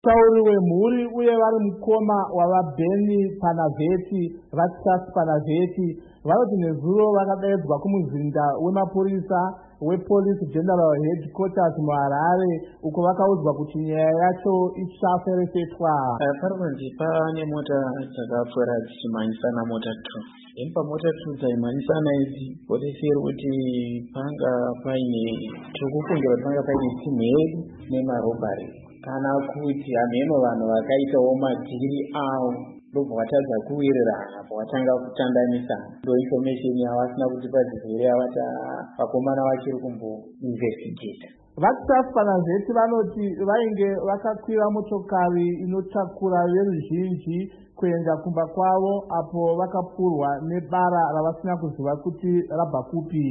Mutauri wemhuri uye vari mukoma wavaBenny Panaveti Vatsas Panaveti vanoti nezuro vakadaidzwa kumuzinda wemapurisa wePolice General Headquarters muHarare uko vakaudzwa kuti nyaya yacho ichaferefetwa. Parikunzi pane mota dzakapfuura dzichimhanyisana mota 2. Pamota 2 dzaimhanyisana idzi polisi iri kuti panga paine tikufungira kuti panga paine timheri nemarobhari kana kuti hameno vanhu vakaitawo madhiri avo ndobva vatadza kuwirirana pavatanga kutandanisana. Ndo information yavasina kuti padzizere yavati vakomana vachiri kumboinvestigata. Vatsas Panaveti vanoti vainge vakakwira motokari inotakura veruzhinji kuenda kumba kwavo apo vakapfurwa nebara ravasina kuziva kuti rabva kupi.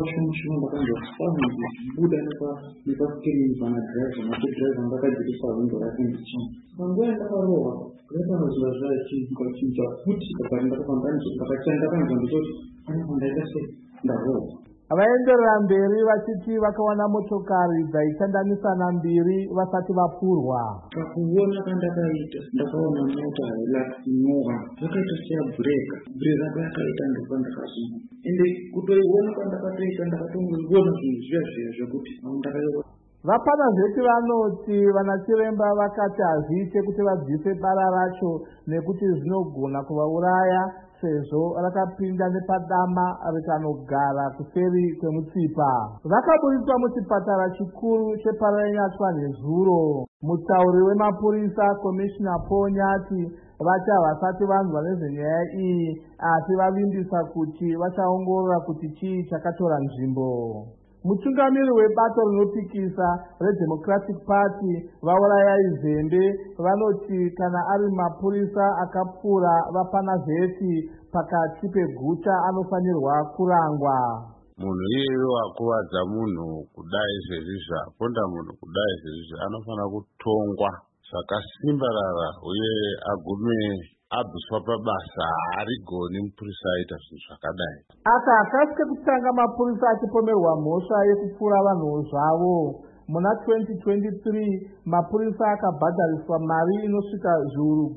Vaenderera mberi vachiti vakawana motokari dzaitandanisana mbiri vasati vapfurwa. Pakuona kwandakaita ndakaona mota inova yakaita seyabureka rako yakaita ndopandakazuma ende kutoiona kwandakatoita ndakatongoiona zvinhu zviya zvekuti ndakaiona. VaPanaveti vanoti vanachiremba vakati hazviite kuti vabvise bara racho nekuti zvinogona kuvauraya sezvo rakapinda nepadama rikanogara kuseri kwemutsipa. Vakaburiswa muchipatara chikuru cheParanyatwa nezuro. Mutauri wemapurisa Commissioner Paul Nyati vati havasati vanzwa nezvenyaya iyi asi vavimbisa kuti vachaongorora kuti chii chakatora nzvimbo. Mutungamiri webato rinopikisa reDemocratic Party vauraya izembe vanoti kana ari mapurisa akapfura vaPanaveti pakati peguta anofanirwa kurangwa. Munhu iyeyo akuvadza munhu kudai sezvizvi aponda munhu kudai sezvizvi anofanira kutongwa zvakasimbarara uye agume abviswa pabasa. Harigoni mupurisa aita zvinhu zvakadai. Aka akasike kutanga mapurisa achipomerwa mhosva yekupfura vanhu zvavo. Muna 2023 mapurisa akabhadhariswa mari inosvika zviuru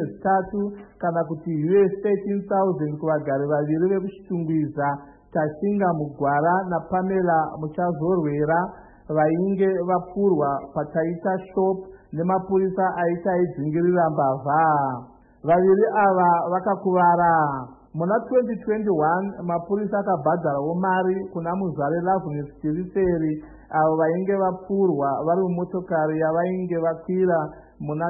13 kana kuti US 13,000 kuvagari vaviri vekuchitungwiza Tashinga Mugwara naPamela Muchazorwera vainge vapfurwa paTaita Shop nemapurisa aita aidzingirira mbavha. Vaviri ava vakakuvara. Muna 2021 mapurisa akabhadharawo mari kuna muzvare Loveness Chiriseri avo vainge vapfurwa vari mumotokari yavainge vakwira muna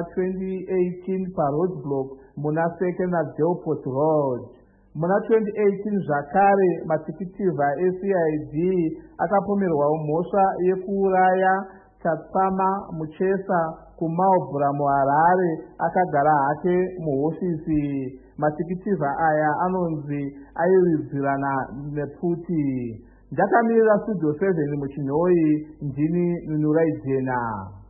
2018 paRoadblock muna 2nd naDelport Road. Muna 2018 zvakare matikitivha eCID akapomerwawo mhosva yekuuraya Chatsama Muchesa kuMaobra muHarare akagara hake muhofisi. Matikitivha aya anonzi airidzirana nepfuti. Ndakamirira Studio 7 muChinhoi, ndini Nunurai Jena.